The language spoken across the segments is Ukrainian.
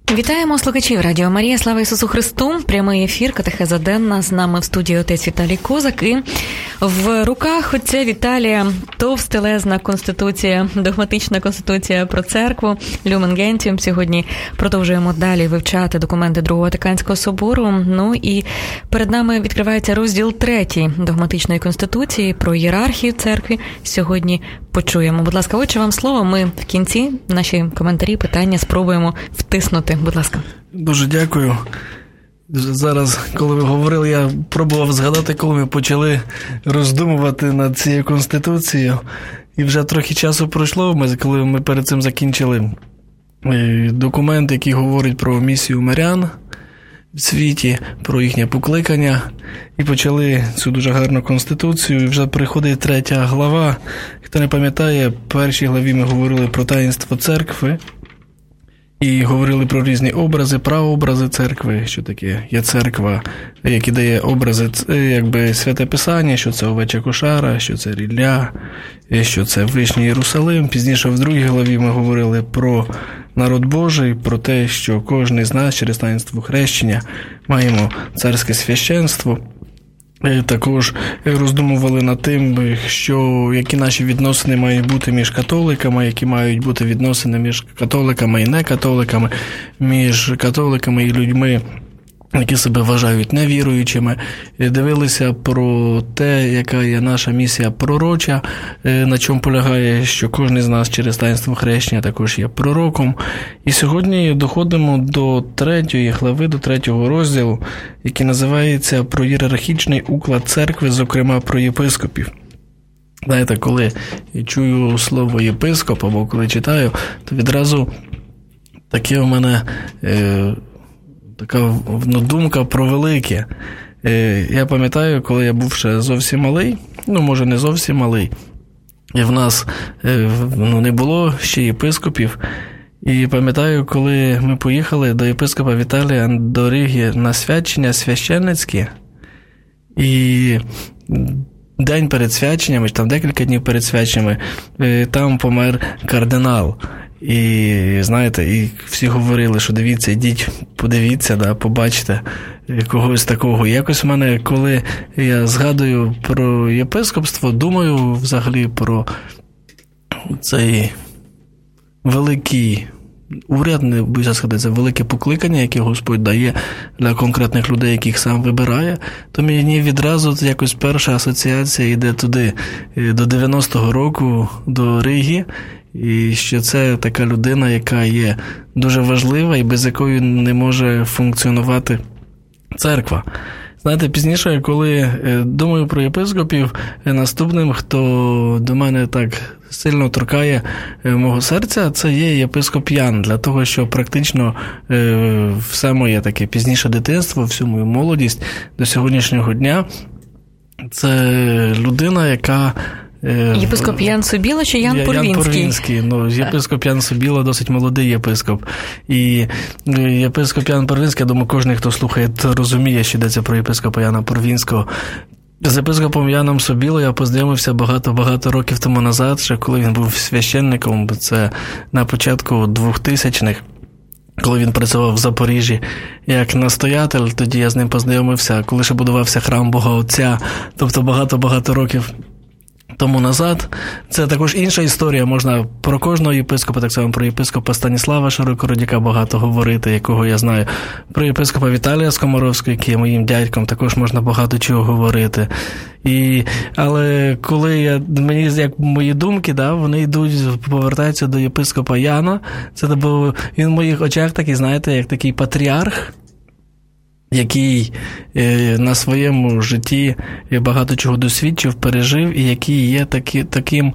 Вітаємо слухачів Радіо Марія. Слава Ісусу Христу. Прямий ефір, катехеза денна. З нами в студії отець Віталій Козак. І в руках отця Віталія товстелезна конституція, догматична конституція про церкву, Люмен Гентіум. Сьогодні продовжуємо далі вивчати документи Другого Ватиканського собору. Ну і перед нами відкривається розділ 3 догматичної конституції про ієрархію церкви. Сьогодні почуємо. Будь ласка, отче, вам слово. Ми в кінці наші коментарі, питання спробуємо втиснути. Будь ласка. Дуже дякую. Зараз, коли ви говорили, я пробував згадати, коли ми почали роздумувати над цією Конституцією. І вже трохи часу пройшло, коли ми перед цим закінчили документ, який говорить про місію мирян в світі, про їхнє покликання. І почали цю дуже гарну Конституцію. І вже приходить 3 глава. Хто не пам'ятає, в першій главі ми говорили про таїнство церкви. І говорили про різні образи, прообрази церкви, що таке є церква, які дає образи, якби Святе Писання, що це овеча кошара, що це рілля, що це Вишній Єрусалим. Пізніше в 2 главі ми говорили про народ Божий, про те, що кожен з нас через таїнство хрещення маємо царське священство. Також роздумували над тим, які наші відносини мають бути між католиками, які мають бути відносини між католиками і некатоликами, між католиками і людьми, які себе вважають невіруючими. Дивилися про те, яка є наша місія пророча, на чому полягає, що кожен з нас через таїнство хрещення також є пророком. І сьогодні доходимо до 3 глави, до 3 розділу, який називається «Про ієрархічний уклад церкви, зокрема про єпископів». Знаєте, коли я чую слово єпископ, або коли читаю, то відразу таке у мене така думка про велике. Я пам'ятаю, коли я був ще зовсім малий, може не зовсім малий, і в нас не було ще єпископів. І пам'ятаю, коли ми поїхали до єпископа Віталія до Риги на свячення священницьке, і день перед свяченнями, там декілька днів перед свяченнями, там помер кардинал. І, знаєте, і всі говорили, що дивіться, ідіть, подивіться, побачите когось такого. Якось в мене, коли я згадую про єпископство, думаю взагалі про цей великий уряд, не боюся сказати, це велике покликання, яке Господь дає для конкретних людей, яких сам вибирає, то мені відразу якось перша асоціація йде туди, до 90-го року, до Риги, і що це така людина, яка є дуже важлива і без якої не може функціонувати церква. Знаєте, пізніше, коли думаю про єпископів, наступним, хто до мене так сильно торкає мого серця, це є єпископ Ян, для того, що практично все моє таке пізніше дитинство, всю мою молодість до сьогоднішнього дня, це людина, яка... Єпископ Ян Собіло чи Ян Порвінський? Ян Порвінський. Єпископ Ян Собіло досить молодий єпископ. І єпископ Ян Порвінський, я думаю, кожен, хто слухає, розуміє, що йдеться про єпископа Яна Порвінського. З єпископом Яном Собіло я познайомився багато років тому назад, ще коли він був священником, це на початку 2000-х. Коли він працював в Запоріжжі як настоятель, тоді я з ним познайомився, коли ще будувався храм Бога Отця, тобто багато років тому назад. Це також інша історія, можна про кожного єпископа, так само про єпископа Станіслава Широкородяка багато говорити, якого я знаю. Про єпископа Віталія Скоморовського, який є моїм дядьком, також можна багато чого говорити. Але коли мені, як мої думки, вони йдуть, повертаються до єпископа Яна, це бо він в моїх очах такий, знаєте, як такий патріарх, який на своєму житті багато чого досвідчив, пережив, і який є таким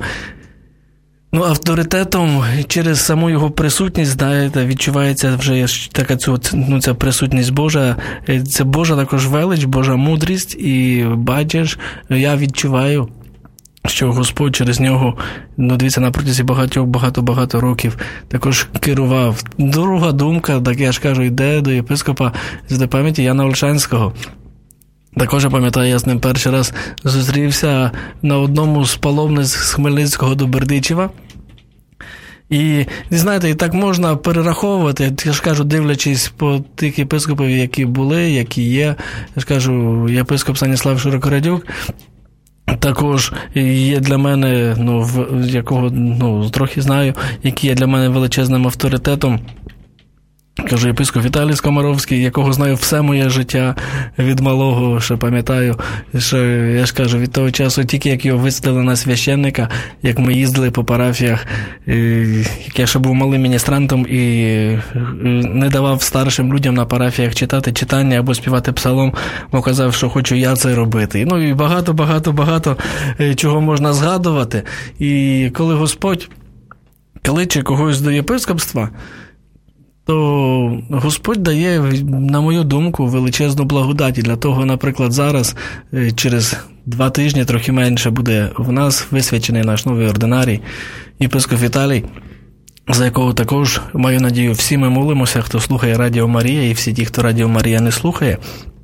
авторитетом через саму його присутність, знаєте, відчувається вже така ця присутність Божа, це Божа також велич, Божа мудрість, і бачиш, я відчуваю, що Господь через нього, дивіться, на протязі багато років також керував. Друга думка, так я ж кажу, йде до єпископа з пам'яті Яна Ольшанського. Також я пам'ятаю, я з ним перший раз зустрівся на одному з паломниць з Хмельницького до Бердичева. І, знаєте, і так можна перераховувати, я ж кажу, дивлячись по тих єпископів, які були, які є. Я ж кажу, єпископ Станіслав Широкорадюк також є для мене, якого трохи знаю, який є для мене величезним авторитетом. Кажу, єпископ Віталій Скомаровський, якого знаю все моє життя від малого, що пам'ятаю, що, я ж кажу, від того часу, тільки як його висадили на священника, як ми їздили по парафіях, як я ще був малим міністрантом і не давав старшим людям на парафіях читати читання або співати псалом, бо казав, що хочу я це робити. І багато чого можна згадувати. І коли Господь кличе когось до єпископства, то Господь дає, на мою думку, величезну благодать. І для того, наприклад, зараз, через 2 тижні, трохи менше, буде в нас висвячений наш новий ординарій, єпископ Віталій, за якого також, маю надію, всі ми молимося, хто слухає Радіо Марія, і всі ті, хто Радіо Марія не слухає.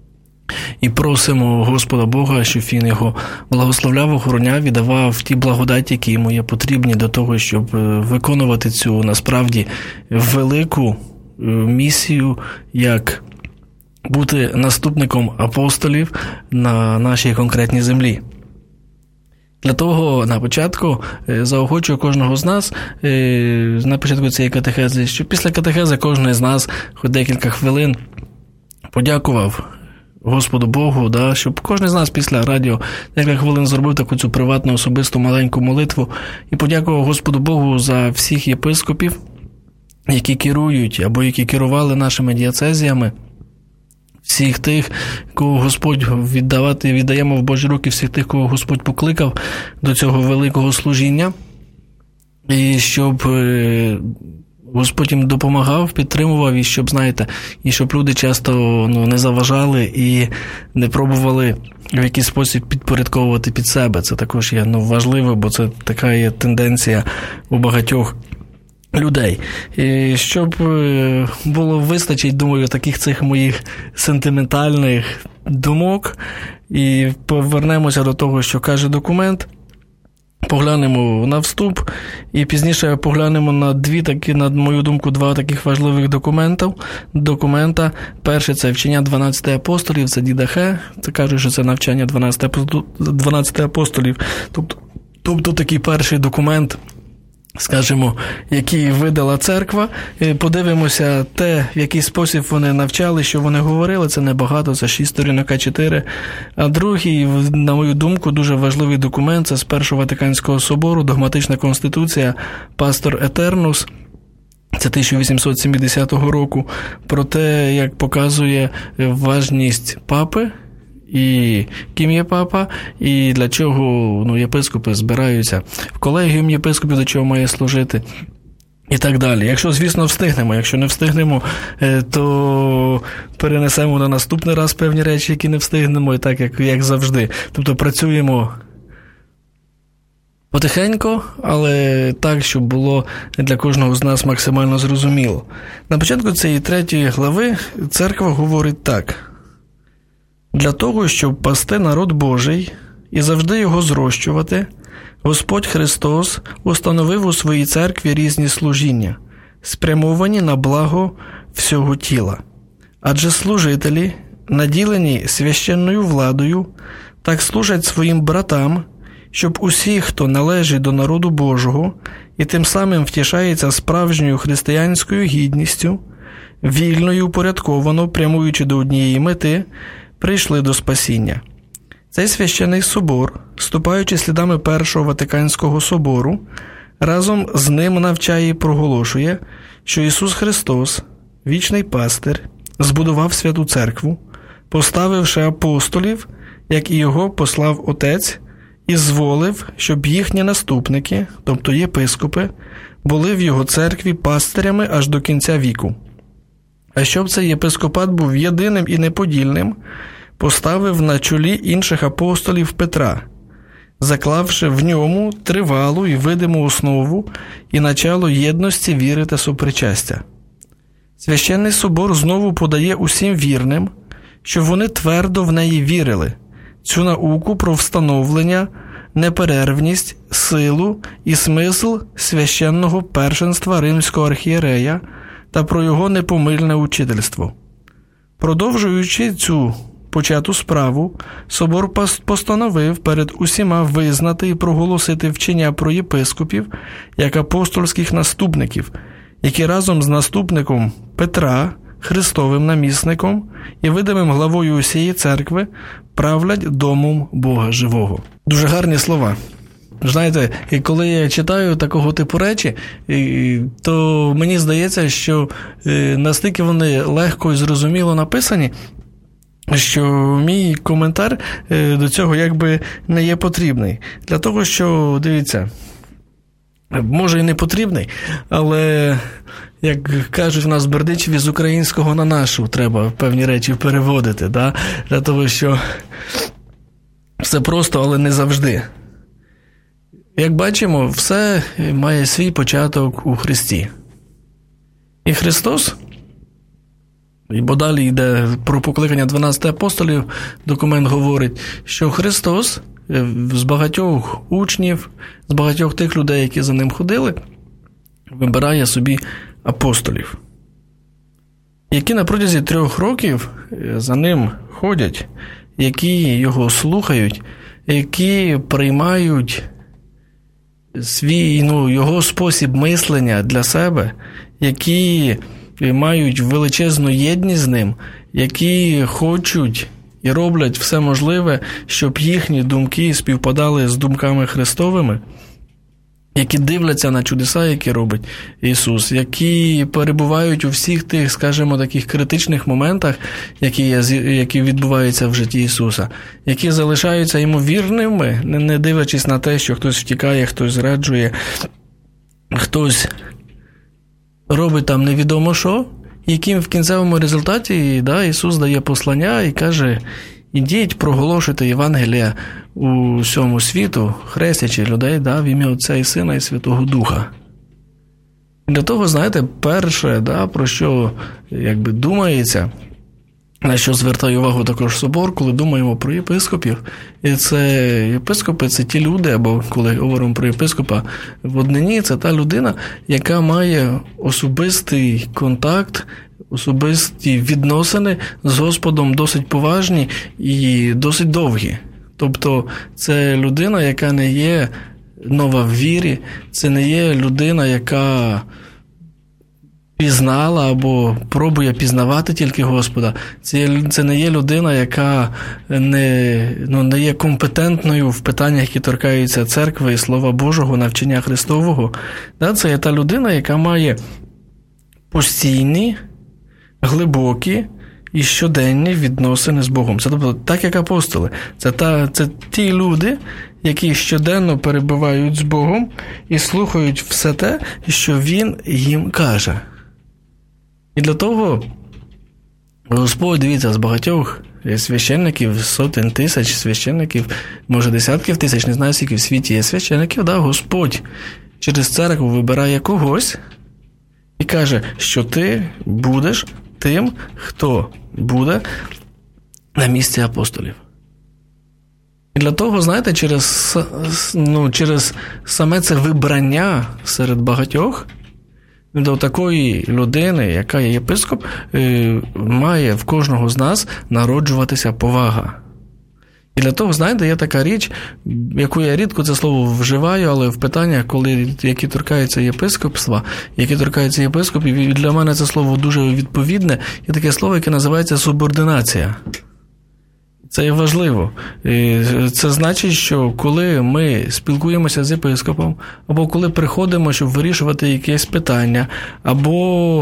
І просимо Господа Бога, щоб Він його благословляв, охороняв і давав ті благодаті, які йому є потрібні до того, щоб виконувати цю, насправді, велику місію, як бути наступником апостолів на нашій конкретній землі. Для того, на початку, заохочую кожного з нас, на початку цієї катехези, що після катехези кожен з нас хоч декілька хвилин подякував Господу Богу, щоб кожен з нас після радіо декілька хвилин зробив таку цю приватну, особисту, маленьку молитву і подякував Господу Богу за всіх єпископів, які керують або які керували нашими дієцезіями, всіх тих, кого Господь віддаємо в Божі руки, всіх тих, кого Господь покликав до цього великого служіння, і щоб Господь їм допомагав, підтримував, і щоб, знаєте, і щоб люди часто не заважали і не пробували в якийсь спосіб підпорядковувати під себе. Це також є важливо, бо це така є тенденція у багатьох людей. І щоб було вистачить, думаю, таких цих моїх сентиментальних думок, і повернемося до того, що каже документ. Поглянемо на вступ, і пізніше поглянемо на мою думку, 2 таких важливих документа. Перше – це вчення 12 апостолів, це Дідахе, це кажуть, що це навчання 12 апостолів. Тобто такий перший документ, скажімо, який видала церква. Подивимося те, в який спосіб вони навчали, що вони говорили. Це небагато, це 6 сторінок А4. А другий, на мою думку, дуже важливий документ, це з Першого Ватиканського собору, догматична конституція Пастор Етернус. Це 1870 року. Про те, як показує важність папи, і ким є папа, і для чого єпископи збираються в колегіум єпископів, до чого має служити, і так далі. Якщо, звісно, встигнемо. Якщо не встигнемо, то перенесемо на наступний раз певні речі, які не встигнемо, і так, як завжди. Тобто працюємо потихеньку, але так, щоб було для кожного з нас максимально зрозуміло. На початку цієї 3 глави церква говорить так. Для того, щоб пасти народ Божий і завжди його зрощувати, Господь Христос установив у своїй церкві різні служіння, спрямовані на благо всього тіла. Адже служителі, наділені священною владою, так служать своїм братам, щоб усі, хто належить до народу Божого і тим самим втішається справжньою християнською гідністю, вільно і упорядковано, прямуючи до однієї мети, прийшли до спасіння. Цей священний собор, ступаючи слідами Першого Ватиканського собору, разом з ним навчає і проголошує, що Ісус Христос, вічний пастир, збудував святу церкву, поставивши апостолів, як і його послав Отець, і зволив, щоб їхні наступники, тобто єпископи, були в його церкві пастирями аж до кінця віку. А щоб цей єпископат був єдиним і неподільним, поставив на чолі інших апостолів Петра, заклавши в ньому тривалу і видиму основу і начало єдності віри та сопричастя. Священний собор знову подає усім вірним, що вони твердо в неї вірили, цю науку про встановлення неперервність, силу і смисл священного першенства римського архієрея та про його непомильне учительство. Продовжуючи цю почату справу, собор постановив перед усіма визнати і проголосити вчення про єпископів як апостольських наступників, які разом з наступником Петра, Христовим намісником і видимим главою усієї церкви правлять домом Бога живого. Дуже гарні слова. Знаєте, і коли я читаю такого типу речі, то мені здається, що настільки вони легко і зрозуміло написані, що мій коментар до цього якби не є потрібний. Для того, що, дивіться, може і не потрібний, але, як кажуть в нас в Бердичеві, з українського на нашу треба певні речі переводити, да? Для того, що все просто, але не завжди. Як бачимо, все має свій початок у Христі. І Христос, бо далі йде про покликання 12 апостолів, документ говорить, що Христос з багатьох учнів, з багатьох тих людей, які за ним ходили, вибирає собі апостолів, які на протязі 3 років за ним ходять, які його слухають, які приймають його спосіб мислення для себе, які мають величезну єдність з ним, які хочуть і роблять все можливе, щоб їхні думки співпадали з думками Христовими, які дивляться на чудеса, які робить Ісус, які перебувають у всіх тих, скажімо, таких критичних моментах, які відбуваються в житті Ісуса, які залишаються йому вірними, не дивлячись на те, що хтось втікає, хтось зраджує, хтось робить там невідомо що, яким в кінцевому результаті Ісус дає послання і каже: ідіть, проголошуйте Євангелія у всьому світу, хрестячи людей в ім'я Отця і Сина і Святого Духа. Для того, знаєте, перше, про що якби думається, на що звертає увагу також собор, коли думаємо про єпископів, і це єпископи – це ті люди, або коли говоримо про єпископа в однині, це та людина, яка має особистий контакт, особисті відносини з Господом досить поважні і досить довгі. Тобто це людина, яка не є нова в вірі, це не є людина, яка пізнала або пробує пізнавати тільки Господа. Це не є людина, яка не є компетентною в питаннях, які торкаються церкви і Слова Божого, навчання Христового. Це є та людина, яка має постійні, глибокі і щоденні відносини з Богом. Це, тобто, так як апостоли. Це ті люди, які щоденно перебувають з Богом і слухають все те, що Він їм каже. І для того Господь, дивіться, з багатьох священників, сотень тисяч священників, може десятків тисяч, не знаю, скільки в світі є священників, Господь через церкву вибирає когось і каже, що ти будеш тим, хто буде на місці апостолів. І для того, знаєте, через саме це вибрання серед багатьох, до такої людини, яка є єпископ, має в кожного з нас народжуватися повага. І для того, знаєте, є така річ, яку я рідко це слово вживаю, але в питаннях, які торкаються єпископства, які торкаються єпископів, і для мене це слово дуже відповідне, є таке слово, яке називається субординація. Це є важливо. Це значить, що коли ми спілкуємося з єпископом, або коли приходимо, щоб вирішувати якесь питання, або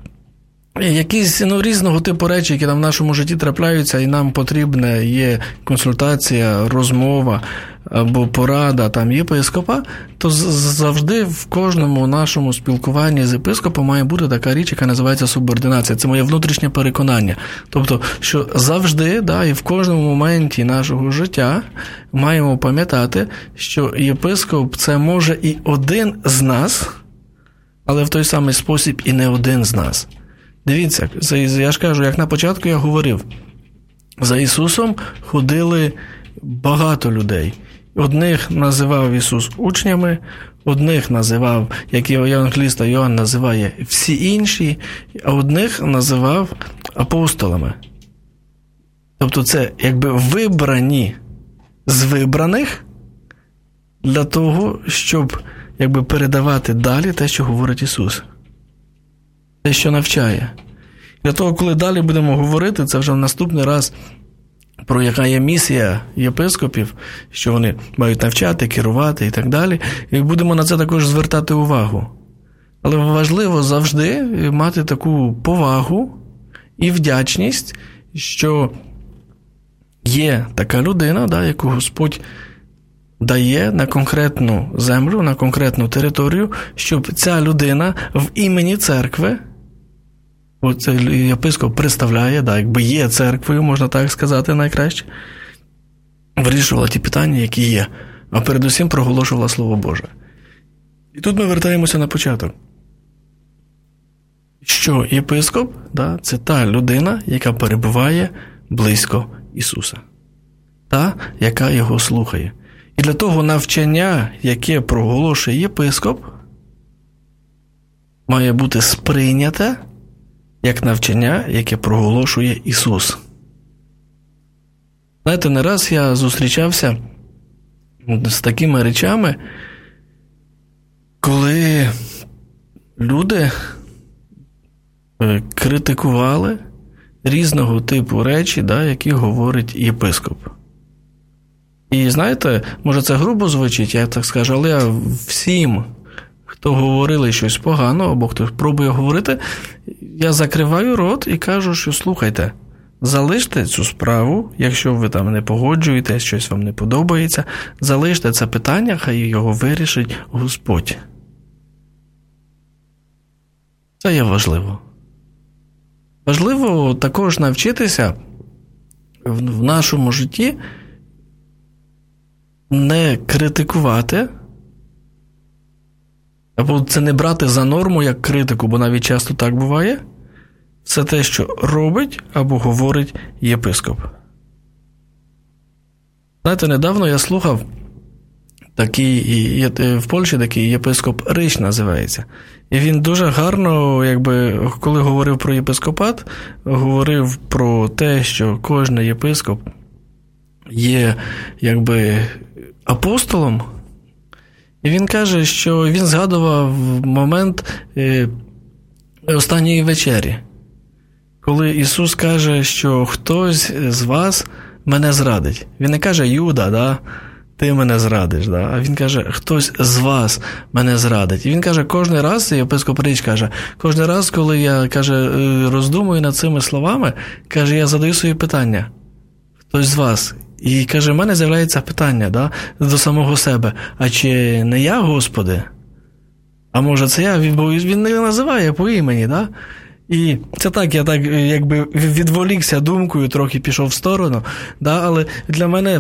якісь різного типу речі, які там в нашому житті трапляються, і нам потрібна є консультація, розмова або порада там єпископа, то завжди в кожному нашому спілкуванні з єпископом має бути така річ, яка називається субординація. Це моє внутрішнє переконання. Тобто, що завжди, і в кожному моменті нашого життя маємо пам'ятати, що єпископ – це може і один з нас, але в той самий спосіб і не один з нас. Дивіться, я ж кажу, як на початку я говорив, за Ісусом ходили багато людей. Одних називав Ісус учнями, одних називав, як євангеліста Йоанн називає, всі інші, а одних називав апостолами. Тобто це якби вибрані з вибраних для того, щоб якби передавати далі те, що говорить Ісус. Те, що навчає. Для того, коли далі будемо говорити, це вже в наступний раз, про яка є місія єпископів, що вони мають навчати, керувати і так далі. І будемо на це також звертати увагу. Але важливо завжди мати таку повагу і вдячність, що є така людина, яку Господь дає на конкретну землю, на конкретну територію, щоб ця людина в імені церкви, цей єпископ представляє, якби є церквою, можна так сказати найкраще, вирішувала ті питання, які є, а передусім проголошувала Слово Боже. І тут ми вертаємося на початок. Що єпископ, це та людина, яка перебуває близько Ісуса. Та, яка його слухає. І для того навчання, яке проголошує єпископ, має бути сприйняте як навчання, яке проголошує Ісус. Знаєте, не раз я зустрічався з такими речами, коли люди критикували різного типу речі, які говорить єпископ. І знаєте, може це грубо звучить, я так скажу, але я всім, хто говорили щось погано, або хто пробує говорити, я закриваю рот і кажу, що слухайте, залиште цю справу, якщо ви там не погоджуєтесь, щось вам не подобається, залиште це питання, хай його вирішить Господь. Це є важливо. Важливо також навчитися в нашому житті не критикувати, або це не брати за норму як критику, бо навіть часто так буває, все те, що робить або говорить єпископ. Знаєте, недавно я слухав в Польщі такий єпископ Рич називається. І він дуже гарно, коли говорив про єпископат, говорив про те, що кожен єпископ є апостолом. І він каже, що він згадував момент останньої вечері, коли Ісус каже, що хтось з вас мене зрадить. Він не каже Юда, ти мене зрадиш, а він каже, хтось з вас мене зрадить. І він каже, кожен раз, єпископ Рич каже, кожен раз, коли я, роздумую над цими словами, каже, я задаю собі питання, хтось з вас. І, каже, в мене з'являється питання, до самого себе, а чи не я, Господи? А може це я? Бо він не називає по імені, І це так, я відволікся думкою, трохи пішов в сторону, але для мене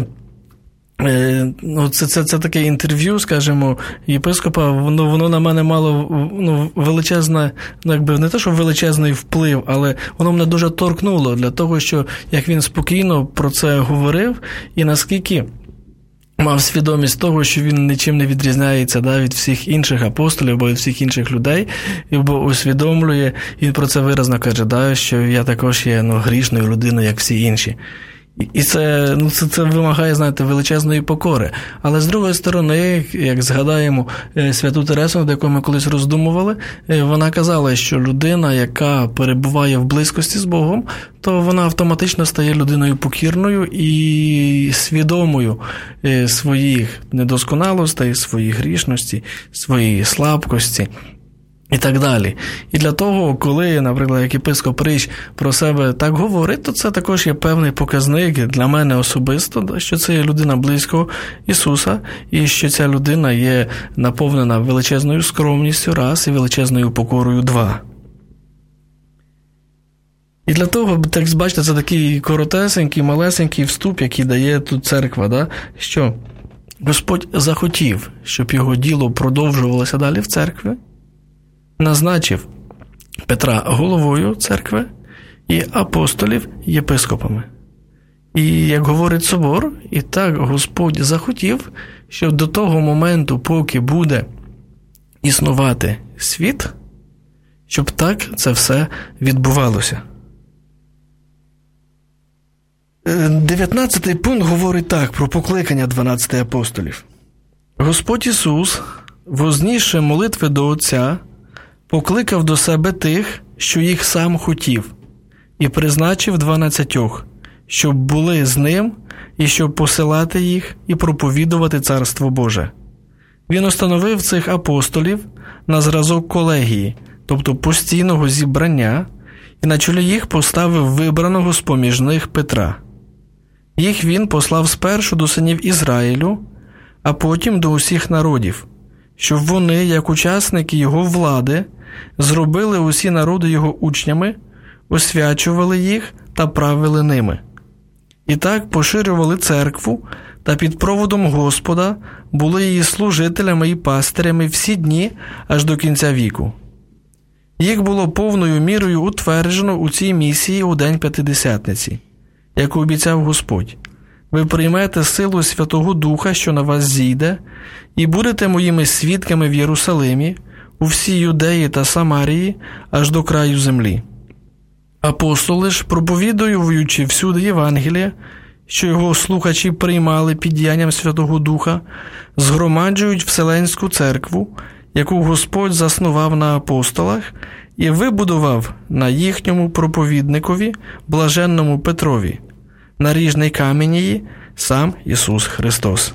це таке інтерв'ю, скажімо, єпископа, воно на мене мало величезне, не те, що величезний вплив, але воно мене дуже торкнуло для того, що як він спокійно про це говорив, і наскільки мав свідомість того, що він нічим не відрізняється від всіх інших апостолів або від всіх інших людей, бо усвідомлює, і про це виразно каже, що я також є грішною людиною, як всі інші. І це вимагає, величезної покори. Але з другої сторони, як згадаємо святу Тересу, над якою ми колись роздумували, вона казала, що людина, яка перебуває в близькості з Богом, то вона автоматично стає людиною покірною і свідомою своїх недосконалостей, своїх грішностей, своєї слабкості. І так далі. І для того, коли, наприклад, як єпископ Рич про себе так говорить, то це також є певний показник для мене особисто, що це є людина близько Ісуса, і що ця людина є наповнена величезною скромністю, раз, і величезною покорою, два. І для того, так бачите, це такий коротесенький, малесенький вступ, який дає тут церква, що Господь захотів, щоб його діло продовжувалося далі в церкві, назначив Петра головою церкви і апостолів єпископами. І, як говорить собор, і так Господь захотів, щоб до того моменту, поки буде існувати світ, щоб так це все відбувалося. 19-й пункт говорить так про покликання 12 апостолів. Господь Ісус, вознісши молитви до Отця, покликав до себе тих, що їх сам хотів, і призначив 12, щоб були з ним, і щоб посилати їх і проповідувати Царство Боже. Він установив цих апостолів на зразок колегії, тобто постійного зібрання, і на чолі їх поставив вибраного з-поміж них Петра. Їх він послав спершу до синів Ізраїлю, а потім до усіх народів, щоб вони, як учасники його влади, зробили усі народи його учнями, освячували їх та правили ними. І так поширювали церкву та під проводом Господа були її служителями і пастирями всі дні аж до кінця віку. Їх було повною мірою утверджено у цій місії у День П'ятидесятниці, яку обіцяв Господь. Ви приймете силу Святого Духа, що на вас зійде, і будете моїми свідками в Єрусалимі, у всій Юдеї та Самарії, аж до краю землі. Апостоли ж, проповідуючи всюди Євангелія, що його слухачі приймали під діянням Святого Духа, згромаджують Вселенську церкву, яку Господь заснував на апостолах і вибудував на їхньому проповідникові, блаженному Петрові, наріжний камінь її сам Ісус Христос.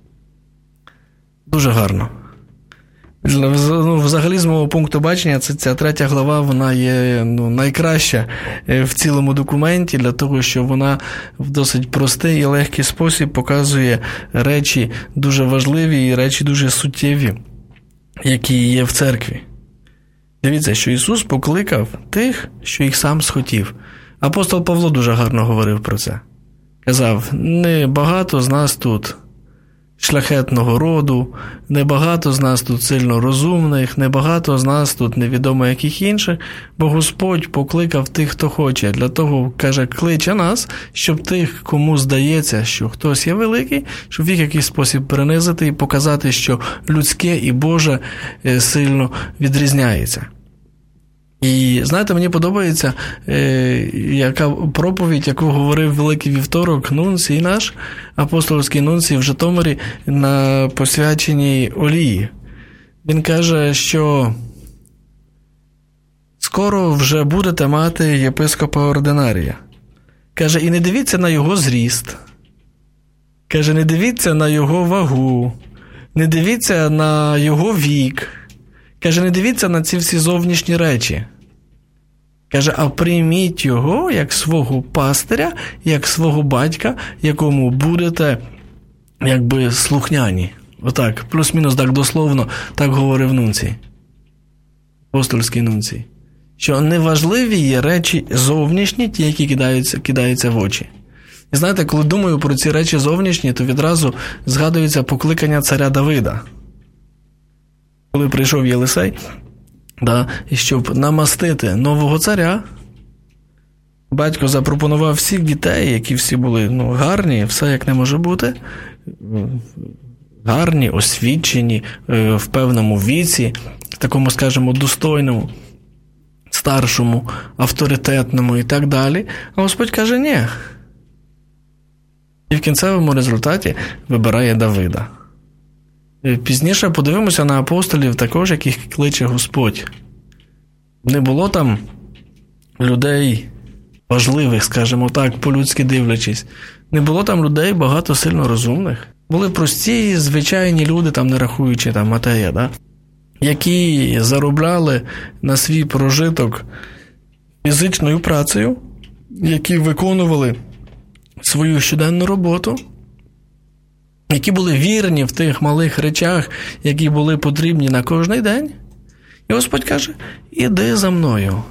Дуже гарно. Взагалі, з мого пункту бачення, ця 3 глава, вона є найкраща в цілому документі, для того, що вона в досить простий і легкий спосіб показує речі дуже важливі і речі дуже суттєві, які є в церкві. Дивіться, що Ісус покликав тих, що їх сам схотів. Апостол Павло дуже гарно говорив про це. Казав, не багато з нас тут шляхетного роду, небагато з нас тут сильно розумних, небагато з нас тут невідомо яких інших, бо Господь покликав тих, хто хоче. Для того, каже, кличе нас, щоб тих, кому здається, що хтось є великий, щоб їх в якийсь спосіб принизити і показати, що людське і Боже сильно відрізняється. І, знаєте, мені подобається яка проповідь, яку говорив Великий Вівторок нунцій наш, апостольський нунцій в Житомирі на посвяченій олії. Він каже, що скоро вже будете мати єпископа ординарія. Каже, і не дивіться на його зріст. Каже, не дивіться на його вагу, не дивіться на його вік. Каже, не дивіться на ці всі зовнішні речі. Каже, а прийміть його як свого пастиря, як свого батька, якому будете якби слухняні. Отак, плюс-мінус так дословно, так говорив нунцій. Апостольський нунцій. Що неважливі є речі зовнішні, ті, які кидаються в очі. І знаєте, коли думаю про ці речі зовнішні, то відразу згадується покликання царя Давида. Коли прийшов Єлисей, щоб намастити нового царя, батько запропонував всіх дітей, які всі були гарні, все як не може бути, гарні, освічені, в певному віці, такому, скажімо, достойному, старшому, авторитетному і так далі. А Господь каже, ні. І в кінцевому результаті вибирає Давида. Пізніше подивимося на апостолів також, яких кличе Господь. Не було там людей важливих, скажімо так, по-людськи дивлячись. Не було там людей багато сильно розумних. Були прості, звичайні люди, там не рахуючи там Матея, які заробляли на свій прожиток фізичною працею, які виконували свою щоденну роботу, які були вірні в тих малих речах, які були потрібні на кожний день. І Господь каже, іди за мною.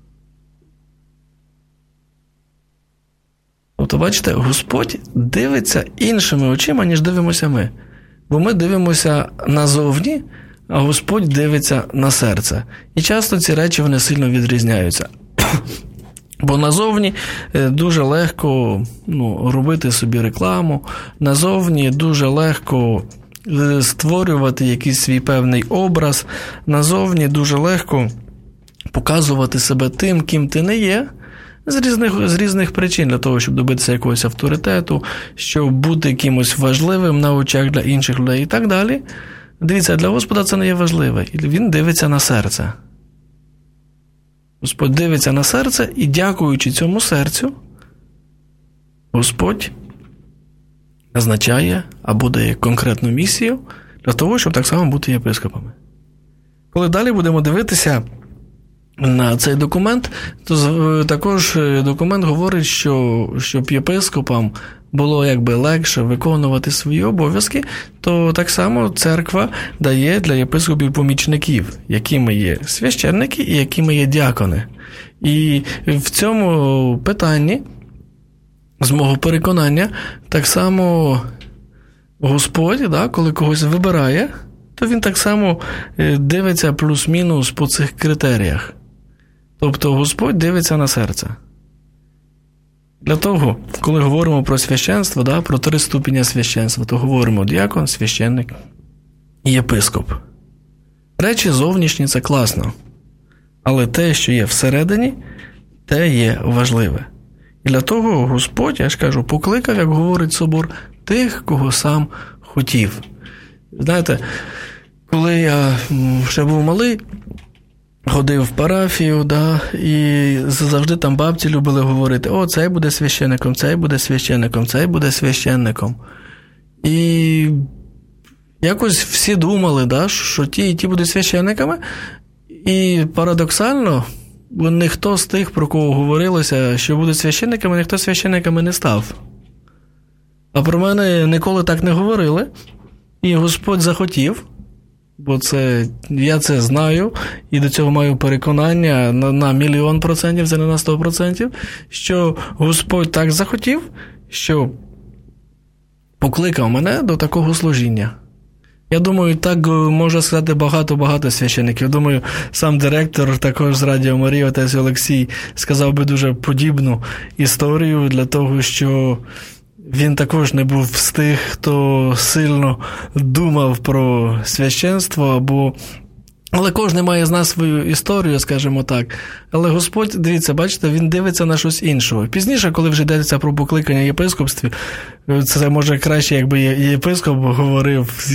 Тобто, бачите, Господь дивиться іншими очима, ніж дивимося ми. Бо ми дивимося назовні, а Господь дивиться на серце. І часто ці речі, вони сильно відрізняються. Бо назовні дуже легко робити собі рекламу, назовні дуже легко створювати якийсь свій певний образ, назовні дуже легко показувати себе тим, ким ти не є, з різних причин, для того, щоб добитися якогось авторитету, щоб бути кимось важливим на очах для інших людей і так далі. Дивіться, для Господа це не є важливе. Він дивиться на серце. Господь дивиться на серце, і дякуючи цьому серцю, Господь назначає або дає конкретну місію для того, щоб так само бути єпископами. Коли далі будемо дивитися на цей документ, то також документ говорить, що щоб єпископам було якби легше виконувати свої обов'язки, то так само церква дає для єпископів помічників, якими є священники і якими є діакони. І в цьому питанні, з мого переконання, так само Господь, коли когось вибирає, то він так само дивиться плюс-мінус по цих критеріях. Тобто Господь дивиться на серце. Для того, коли говоримо про священство, про 3 ступеня священства, то говоримо діакон, священник і єпископ. Речі зовнішні – це класно. Але те, що є всередині, те є важливе. І для того Господь, я ж кажу, покликав, як говорить собор, тих, кого сам хотів. Знаєте, коли я ще був малий, ходив в парафію, і завжди там бабці любили говорити: о, цей буде священником, цей буде священником, цей буде священником. І якось всі думали, що ті і ті будуть священниками. І парадоксально, ніхто з тих, про кого говорилося, що будуть священниками, ніхто священниками не став. А про мене ніколи так не говорили. І Господь захотів, бо я це знаю, і до цього маю переконання на 1,000,000%, це не на 100%, що Господь так захотів, що покликав мене до такого служіння. Я думаю, так може сказати багато священиків. Думаю, сам директор також з Радіо Марія, отець Олексій, сказав би дуже подібну історію для того, що він також не був з тих, хто сильно думав про священство, але кожен має з нас свою історію, скажімо так. Але Господь, дивіться, бачите, він дивиться на щось іншого. Пізніше, коли вже йдеться про покликання єпископстві, це може краще, якби єпископ говорив,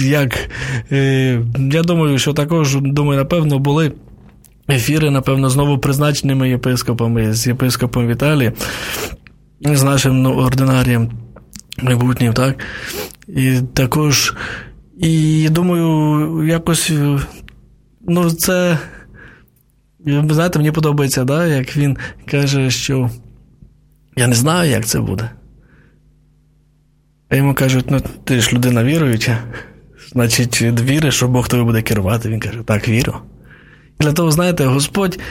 я думаю, що також, напевно, були ефіри, напевно, знову призначеними єпископами, з єпископом Віталієм, з нашим ординарієм майбутнім, так? І також, і думаю, якось, це, знаєте, мені подобається, як він каже, що я не знаю, як це буде. А йому кажуть: ти ж людина віруюча, значить, віриш, що Бог тобі буде керувати. Він каже: так, вірю. І для того, знаєте, Господь,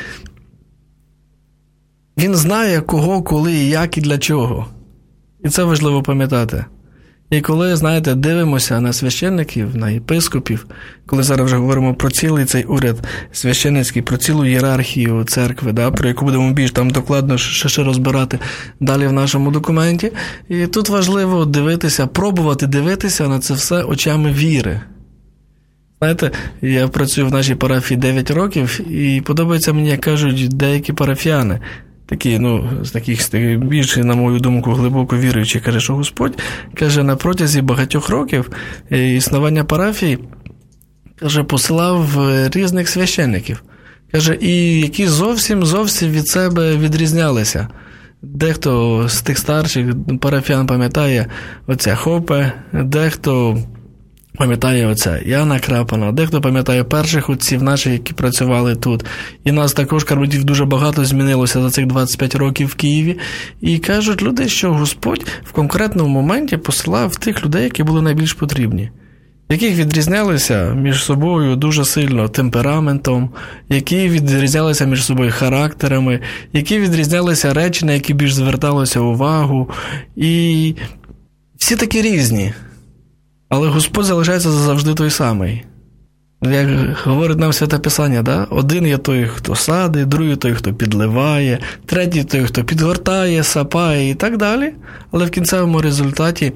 він знає, кого, коли, як і для чого. І це важливо пам'ятати. І коли, знаєте, дивимося на священників, на єпископів, коли зараз вже говоримо про цілий цей уряд священницький, про цілу ієрархію церкви, про яку будемо більш там докладно ще розбирати далі в нашому документі, і тут важливо дивитися, пробувати дивитися на це все очами віри. Знаєте, я працюю в нашій парафії 9 років, і подобається мені, як кажуть деякі парафіяни, такі, з таких більше, на мою думку, глибоко віруючі, каже, що Господь, каже, на протязі багатьох років існування парафії, каже, посилав різних священників. Каже, і які зовсім від себе відрізнялися. Дехто з тих старших парафіян пам'ятає оця Хопе, дехто пам'ятає оця Яна Крапана, дехто пам'ятає перших отців наших, які працювали тут. І нас також, карбатів, дуже багато змінилося за цих 25 років в Києві. І кажуть люди, що Господь в конкретному моменті посилав тих людей, які були найбільш потрібні. Яких відрізнялися між собою дуже сильно темпераментом, які відрізнялися між собою характерами, які відрізнялися речі, на які більш зверталося увагу. І всі такі різні. Але Господь залишається завжди той самий. Як говорить нам Святе Писання, да? Один є той, хто садить, другий той, хто підливає, третій той, хто підгортає, сапає і так далі. Але в кінцевому результаті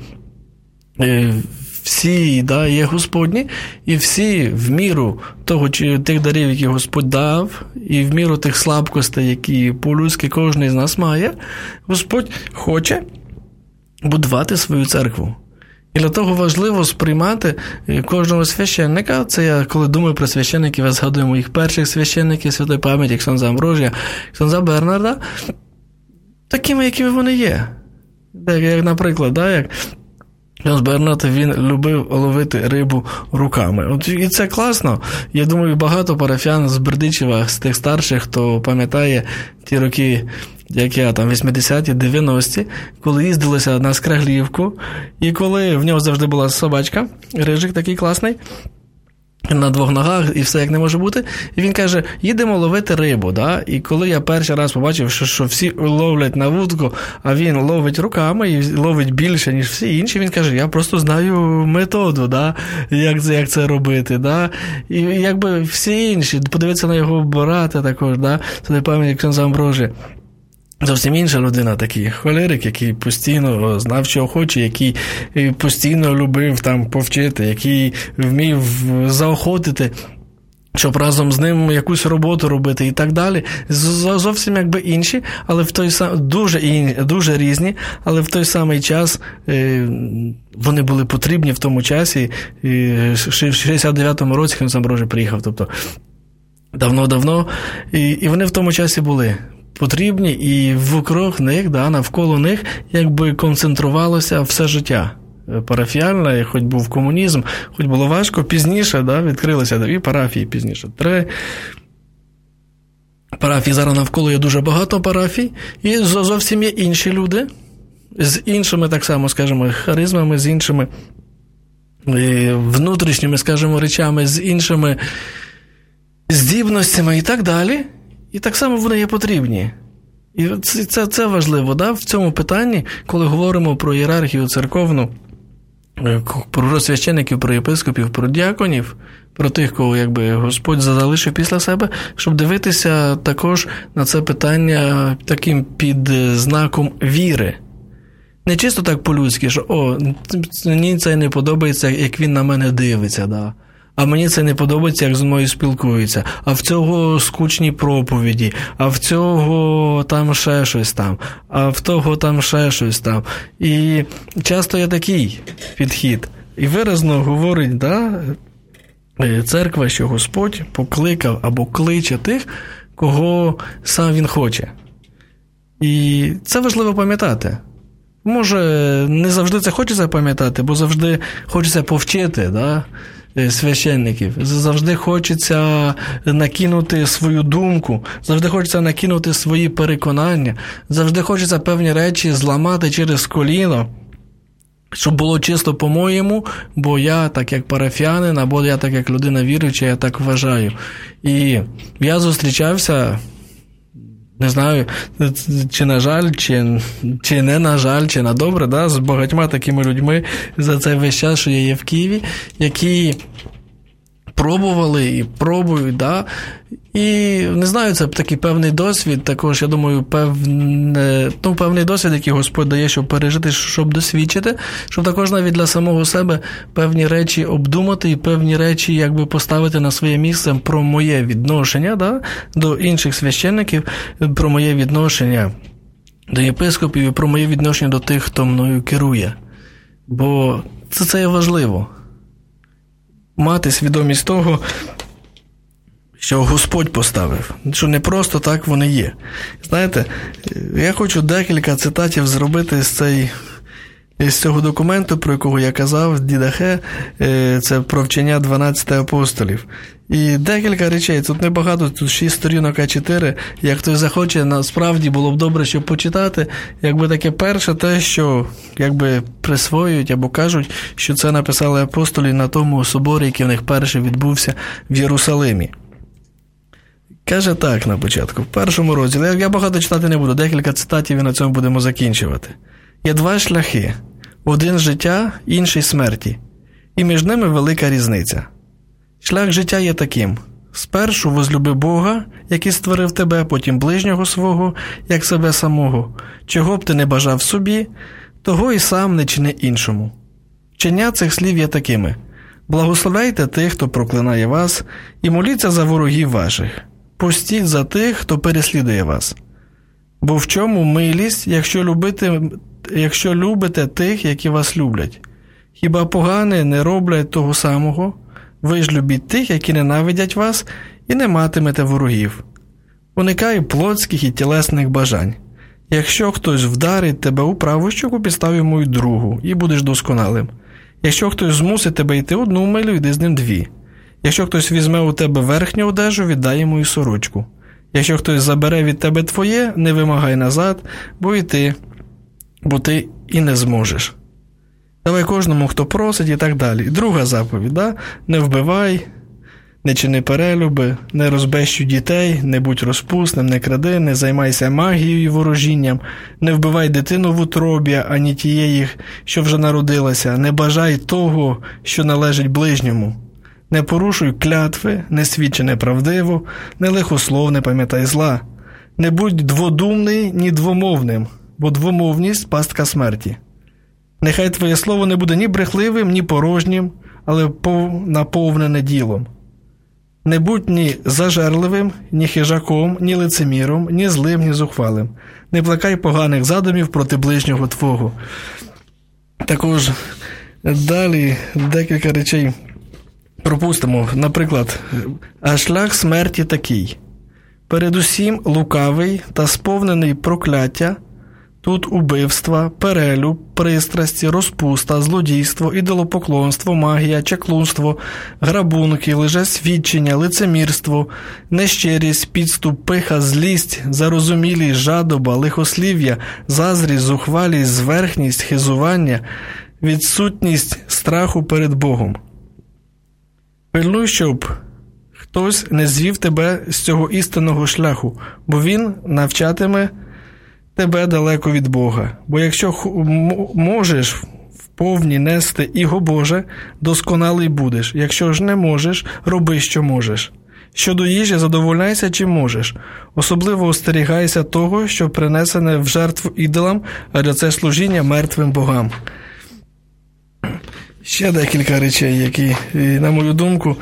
всі, да, є Господні, і всі в міру тих дарів, які Господь дав, і в міру тих слабкостей, які по-людськи кожен з нас має, Господь хоче будувати свою церкву. І для того важливо сприймати кожного священника. Це я, коли думаю про священників, я згадую моїх перших священників святої пам'яті, ксьондза Амброжія, ксьондза Бернарда, такими, якими вони є. Як, наприклад, да, як Ксьондз Бернард, він любив ловити рибу руками. І це класно. Я думаю, багато парафіян з Бердичева, з тих старших, хто пам'ятає ті роки, як я, там, 80-ті, 90-ті, коли їздилися на Скраглівку, і коли в нього завжди була собачка, рижик такий класний, на двох ногах, і все як не може бути. І він каже, їдемо ловити рибу, да? І коли я перший раз побачив, що всі ловлять на вудку, а він ловить руками і ловить більше, ніж всі інші, він каже, я просто знаю методу, да? Як це робити, да? І якби всі інші, подивитися на його брата також, да? Це не пам'ять ксьондза Амброжія. Зовсім інша людина, такий холерик, який постійно знав, що хоче, який постійно любив там повчити, який вмів заохотити, щоб разом з ним якусь роботу робити і так далі. Зовсім якби інші, але в той дуже різні, але в той самий час вони були потрібні в тому часі. В 69-му році ксьондз Амброжій приїхав, тобто давно-давно, і вони в тому часі були потрібні, і вокруг них, да, навколо них, якби концентрувалося все життя парафіальне, хоч був комунізм, хоч було важко, пізніше, да, відкрилися 2 парафії, пізніше 3 парафії, зараз навколо є дуже багато парафій, і зовсім є інші люди, з іншими, так само, скажімо, харизмами, з іншими внутрішніми, скажімо, речами, з іншими здібностями і так далі. І так само вони є потрібні. І це важливо, да? В цьому питанні, коли говоримо про ієрархію церковну, про священиків, про єпископів, про діаконів, про тих, кого якби Господь залишив після себе, щоб дивитися також на це питання таким під знаком віри. Не чисто так по-людськи, що мені це не подобається, як він на мене дивиться, да? А мені це не подобається, як зі мною спілкуються. А в цього скучні проповіді, а в цього там ще щось там, а в того там ще щось там. І часто є такий підхід. І виразно говорить, да, церква, що Господь покликав або кличе тих, кого сам Він хоче. І це важливо пам'ятати. Може, не завжди це хочеться пам'ятати, бо завжди хочеться повчити, да, священників. Завжди хочеться накинути свою думку, завжди хочеться накинути свої переконання, завжди хочеться певні речі зламати через коліно, щоб було чисто по-моєму, бо я так як парафіянин, або я так як людина віруюча, я так вважаю. І я зустрічався, не знаю, чи на жаль, чи не на жаль, чи на добре, да, з багатьма такими людьми за цей весь час, що я є в Києві, які пробували і пробують, да, і, не знаю, це такий певний досвід, також, я думаю, певний досвід, який Господь дає, щоб пережити, щоб досвідчити, щоб також навіть для самого себе певні речі обдумати і певні речі, якби поставити на своє місце про моє відношення, да, до інших священників, про моє відношення до єпископів і про моє відношення до тих, хто мною керує. Бо це є важливо. Мати свідомість того, що Господь поставив, що не просто так вони є. Знаєте, я хочу декілька цитатів зробити з цього документу, про якого я казав, з Дідахе, це про вчення 12 апостолів. І декілька речей, тут небагато, тут 6 сторінок А4, як хтось захоче, насправді було б добре, щоб почитати, якби таке перше те, що якби присвоюють або кажуть, що це написали апостолі на тому соборі, який в них перший відбувся в Єрусалимі. Каже так на початку, в першому розділі, я багато читати не буду, декілька цитатів і на цьому будемо закінчувати. Є 2 шляхи, один життя, інший смерті, і між ними велика різниця. Шлях життя є таким. Спершу возлюби Бога, який створив тебе, потім ближнього свого, як себе самого. Чого б ти не бажав собі, того і сам не чини іншому. Вчення цих слів є такими. Благословляйте тих, хто проклинає вас, і моліться за ворогів ваших. Постіть за тих, хто переслідує вас. Бо в чому милість, якщо любите тих, які вас люблять? Хіба погане не роблять того самого? Ви ж любіть тих, які ненавидять вас, і не матимете ворогів. Уникай плотських і тілесних бажань. Якщо хтось вдарить тебе у праву щоку, підстав йому й другу, і будеш досконалим. Якщо хтось змусить тебе йти 1 милю, йди з ним 2. Якщо хтось візьме у тебе верхню одежу, віддай йому й сорочку. Якщо хтось забере від тебе твоє, не вимагай назад, бо ти і не зможеш. Давай кожному, хто просить, і так далі. Друга заповідь, да? Не вбивай, не чини перелюби, не розбещуй дітей, не будь розпусним, не кради, не займайся магією і ворожінням, не вбивай дитину в утробі, ані тієї, що вже народилася, не бажай того, що належить ближньому. Не порушуй клятви, не свідчи неправдиво, не лихослов, не пам'ятай зла. Не будь дводумний, ні двомовним, бо двомовність – пастка смерті. Нехай твоє слово не буде ні брехливим, ні порожнім, але наповнене ділом. Не будь ні зажерливим, ні хижаком, ні лицеміром, ні злим, ні зухвалим. Не плекай поганих задумів проти ближнього твого. Також далі декілька речей пропустимо. Наприклад, а шлях смерті такий. Передусім лукавий та сповнений прокляття, тут убивства, перелюб, пристрасті, розпуста, злодійство, ідолопоклонство, магія, чаклунство, грабунки, лжесвідчення, лицемірство, нещирість, підступ, пиха, злість, зарозумілість, жадоба, лихослів'я, заздрість, зухвалість, зверхність, хизування, відсутність страху перед Богом. Пильнуй, щоб хтось не звів тебе з цього істинного шляху, бо він навчатиме тебе далеко від Бога. Бо якщо можеш вповні нести іго Боже, досконалий будеш. Якщо ж не можеш, роби, що можеш. Щодо їжі, задовольняйся, чим можеш. Особливо остерігайся того, що принесене в жертву ідолам, адже це служіння мертвим богам. Ще декілька речей, які, на мою думку,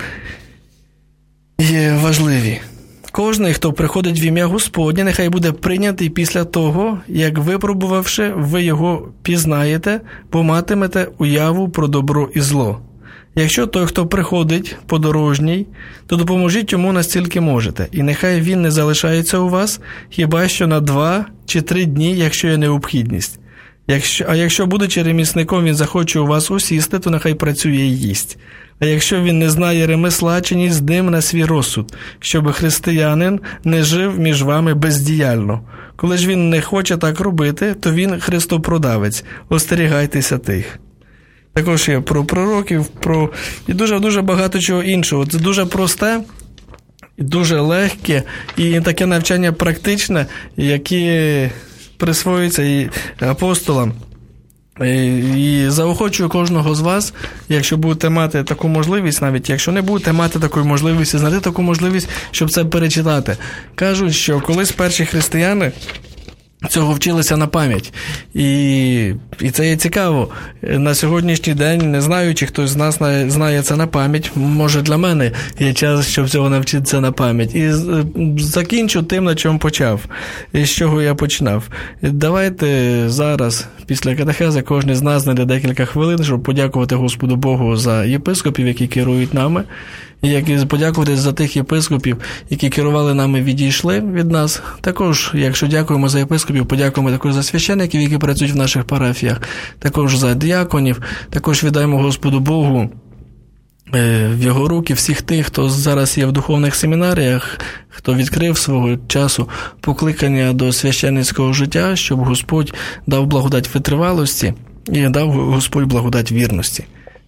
є важливі. Кожний, хто приходить в ім'я Господнє, нехай буде прийнятий після того, як випробувавши, ви його пізнаєте, бо матимете уяву про добро і зло. Якщо той, хто приходить подорожній, то допоможіть йому настільки можете, і нехай він не залишається у вас, хіба що на 2 чи 3 дні, якщо є необхідність. А якщо, будучи ремісником, він захоче у вас усісти, то нехай працює і їсть. А якщо він не знає ремесла, чиніть з ним на свій розсуд, щоб християнин не жив між вами бездіяльно. Коли ж він не хоче так робити, то він христопродавець. Остерігайтеся тих. Також є про пророків, і дуже багато чого іншого. Це дуже просте, дуже легке і таке навчання практичне, яке присвоюється і апостолам. І заохочую кожного з вас, якщо будете мати таку можливість, навіть якщо не будете мати такої можливості, знайти таку можливість, щоб це перечитати. Кажуть, що колись перші християни цього вчилися на пам'ять. І це є цікаво. На сьогоднішній день, не знаю, чи хтось з нас знає це на пам'ять, може для мене є час, щоб цього навчитися на пам'ять. І закінчу тим, на чому почав, і з чого я починав. Давайте зараз, після катехези, кожен з нас знайде декілька хвилин, щоб подякувати Господу Богу за єпископів, які керують нами, і як подякувати за тих єпископів, які керували нами, відійшли від нас. Також, якщо дякуємо за єпископів, подякуємо також за священиків, які працюють в наших парафіях, також за діяконів, також віддаємо Господу Богу в його руки всіх тих, хто зараз є в духовних семінаріях, хто відкрив свого часу покликання до священницького життя, щоб Господь дав благодать витривалості і дав Господь благодать вірності.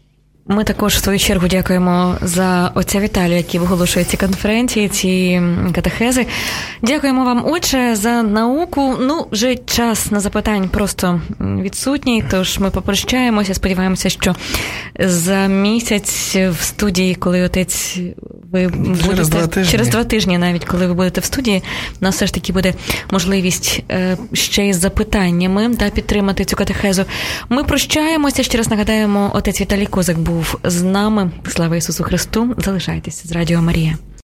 Ми також, в свою чергу, дякуємо за отця Віталія, який виголошує ці конференції, ці катехези. Дякуємо вам, отче, за науку. Вже час на запитань просто відсутній, тож ми попрощаємося. Сподіваємося, що за місяць в студії, коли отець ви будете... Через 2 тижні навіть, коли ви будете в студії, у нас все ж таки буде можливість ще із запитаннями підтримати цю катехезу. Ми прощаємося. Ще раз нагадаємо, отець Віталій Козак був з нами. Слава Ісусу Христу! Залишайтеся з Радіо Марія.